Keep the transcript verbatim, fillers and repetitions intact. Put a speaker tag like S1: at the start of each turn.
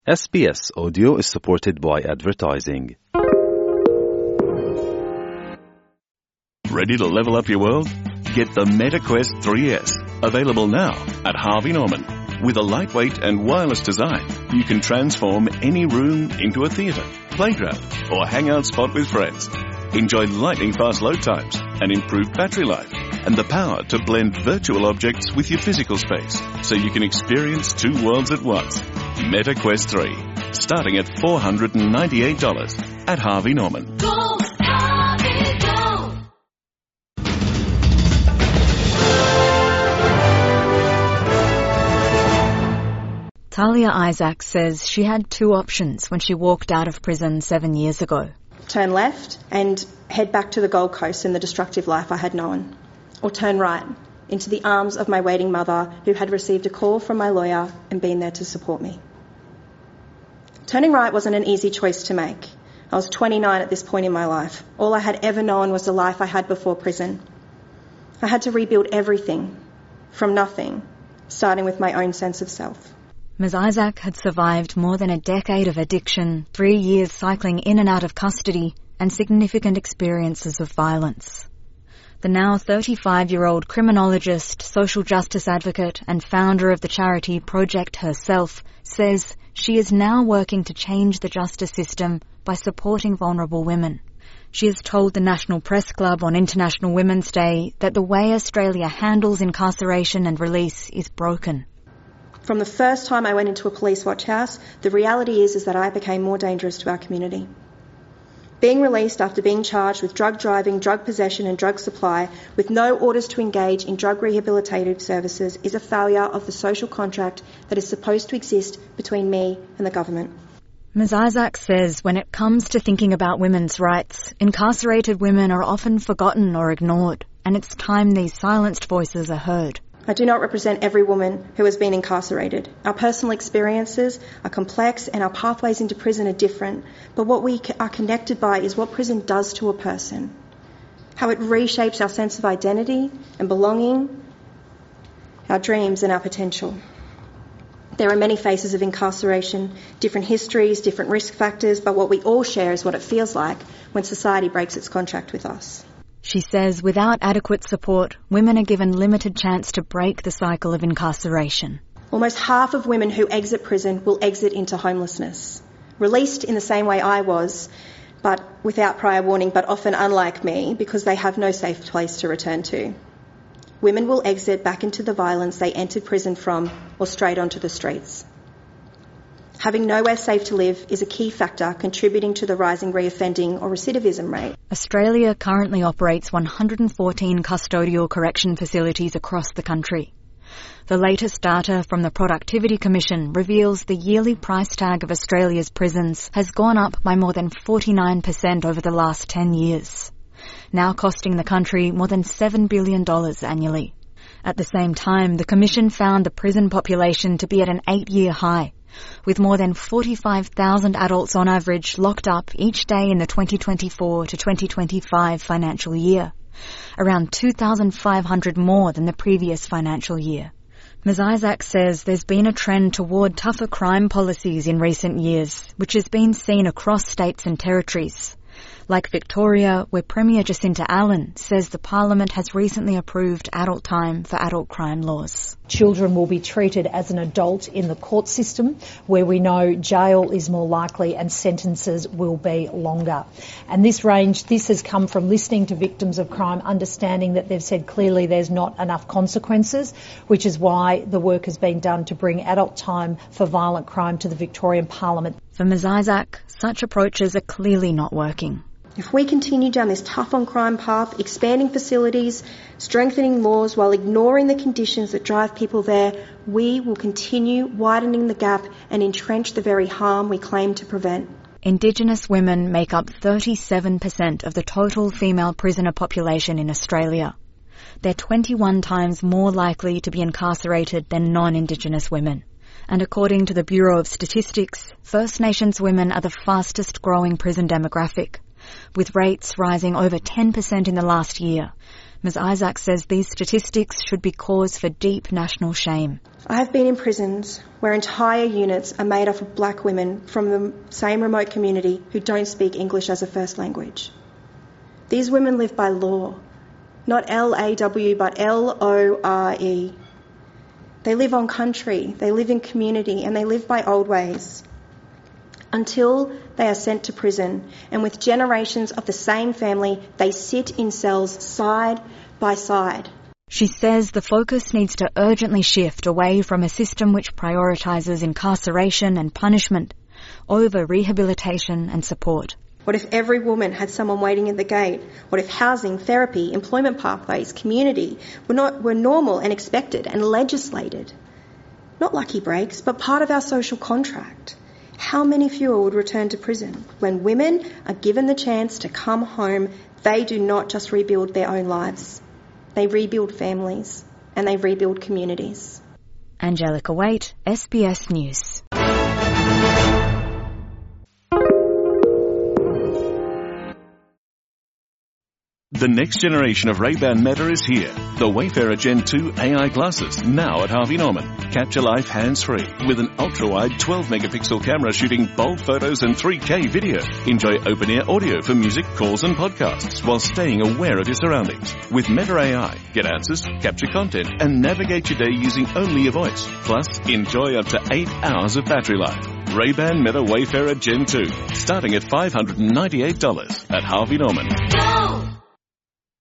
S1: S B S Audio is supported by advertising.
S2: Ready to level up your world? Get the MetaQuest three S, available now at Harvey Norman. With a lightweight and wireless design, you can transform any room into a theatre, playground, or hangout spot with friends. Enjoy lightning-fast load times and improved battery life, and the power to blend virtual objects with your physical space, so you can experience two worlds at once. MetaQuest three, starting at four hundred ninety-eight dollars at Harvey Norman.
S3: Go, Harvey, go!
S4: Talia Isaac says she had two options when she walked out of prison seven years ago.
S5: Turn left and head back to the Gold Coast and the destructive life I had known. Or turn right into the arms of my waiting mother, who had received a call from my lawyer and been there to support me. Turning right wasn't an easy choice to make. I was twenty-nine at this point in my life. All I had ever known was the life I had before prison. I had to rebuild everything from nothing, starting with my own sense of self.
S4: Miz Isaac had survived more than a decade of addiction, three years cycling in and out of custody, and significant experiences of violence. The now thirty-five-year-old criminologist, social justice advocate, and founder of the charity Project Herself says she is now working to change the justice system by supporting vulnerable women. She has told the National Press Club on International Women's Day that the way Australia handles incarceration and release is broken.
S5: From the first time I went into a police watch house, the reality is, is that I became more dangerous to our community. Being released after being charged with drug driving, drug possession and drug supply, with no orders to engage in drug rehabilitative services, is a failure of the social contract that is supposed to exist between me and the government.
S4: Miz Isaac says when it comes to thinking about women's rights, incarcerated women are often forgotten or ignored, and it's time these silenced voices are heard.
S5: I do not represent every woman who has been incarcerated. Our personal experiences are complex and our pathways into prison are different, but what we are connected by is what prison does to a person, how it reshapes our sense of identity and belonging, our dreams and our potential. There are many faces of incarceration, different histories, different risk factors, but what we all share is what it feels like when society breaks its contract with us.
S4: She says without adequate support, women are given limited chance to break the cycle of incarceration.
S5: Almost half of women who exit prison will exit into homelessness. Released in the same way I was, but without prior warning, but often unlike me, because they have no safe place to return to. Women will exit back into the violence they entered prison from or straight onto the streets. Having nowhere safe to live is a key factor contributing to the rising reoffending or recidivism rate.
S4: Australia currently operates one hundred fourteen custodial correction facilities across the country. The latest data from the Productivity Commission reveals the yearly price tag of Australia's prisons has gone up by more than forty-nine percent over the last ten years, now costing the country more than seven billion dollars annually. At the same time, the Commission found the prison population to be at an eight-year high, with more than forty-five thousand adults on average locked up each day in the twenty twenty-four to twenty twenty-five financial year, around two thousand five hundred more than the previous financial year. Miz Isaac says there's been a trend toward tougher crime policies in recent years, which has been seen across states and territories, like Victoria, where Premier Jacinta Allen says the Parliament has recently approved adult time for adult crime laws.
S6: Children will be treated as an adult in the court system, where we know jail is more likely and sentences will be longer. And this range, this has come from listening to victims of crime, understanding that they've said clearly there's not enough consequences, which is why the work has been done to bring adult time for violent crime to the Victorian Parliament.
S4: For Miz Isaac, such approaches are clearly not working.
S5: If we continue down this tough on crime path, expanding facilities, strengthening laws while ignoring the conditions that drive people there, we will continue widening the gap and entrench the very harm we claim to prevent.
S4: Indigenous women make up thirty-seven percent of the total female prisoner population in Australia. They're twenty-one times more likely to be incarcerated than non-Indigenous women. And according to the Bureau of Statistics, First Nations women are the fastest growing prison demographic, with rates rising over ten percent in the last year. Ms Isaac says these statistics should be cause for deep national shame.
S5: I have been in prisons where entire units are made up of black women from the same remote community who don't speak English as a first language. These women live by law, not L A W but L O R E. They live on country, they live in community, and they live by old ways. Until they are sent to prison, and with generations of the same family, they sit in cells side by side.
S4: She says the focus needs to urgently shift away from a system which prioritises incarceration and punishment over rehabilitation and support.
S5: What if every woman had someone waiting at the gate? What if housing, therapy, employment pathways, community were not were normal and expected and legislated? Not lucky breaks, but part of our social contract. How many fewer would return to prison? When women are given the chance to come home, they do not just rebuild their own lives. They rebuild families and they rebuild communities.
S4: Angelica Waite, S B S News.
S2: The next generation of Ray-Ban Meta is here. The Wayfarer Gen two A I glasses, now at Harvey Norman. Capture life hands-free with an ultra-wide twelve megapixel camera shooting bold photos and three K video. Enjoy open-ear audio for music, calls and podcasts while staying aware of your surroundings. With Meta A I, get answers, capture content and navigate your day using only your voice. Plus, enjoy up to eight hours of battery life. Ray-Ban Meta Wayfarer Gen two, starting at five hundred ninety-eight dollars at Harvey Norman.
S3: Go!